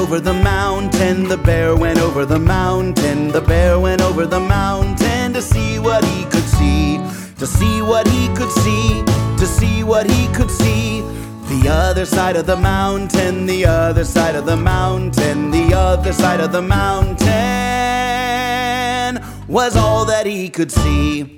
over the mountain, the bear went over the mountain, the bear went over the mountain to see what he could see, to see what he could see, to see what he could see. The other side of the mountain, the other side of the mountain, the other side of the mountain was all that he could see.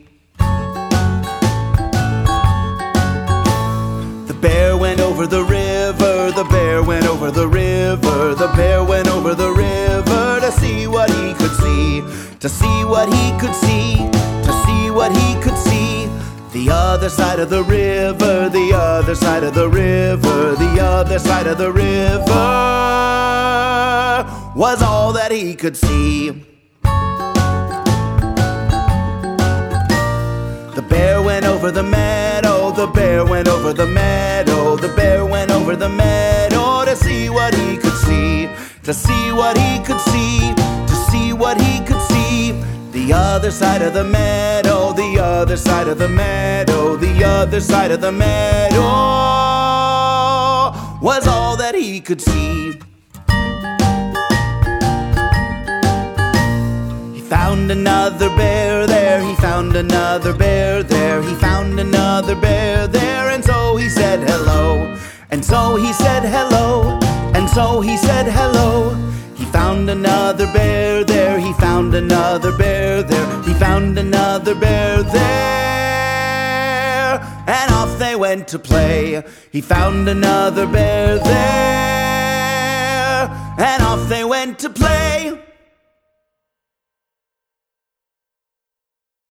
The bear went over the river, the bear went over the river, the bear went over the river to see what he could see, to see what he could see, to see what he could see. The other side of the river, the other side of the river, the other side of the river was all that he could see. The bear went over the meadow, the bear went over the meadow, the bear went over the meadow to see what he could see, to see what he could see, to see what he could see. The other side of the meadow, the other side of the meadow, the other side of the meadow was all that he could see. He found another bear there, he found another bear there, he found another bear there, and so he said hello, and so he said hello, and so he said hello. He found another bear there, he found another bear there, he found another bear there, and off they went to play. He found another bear there, and off they went to play.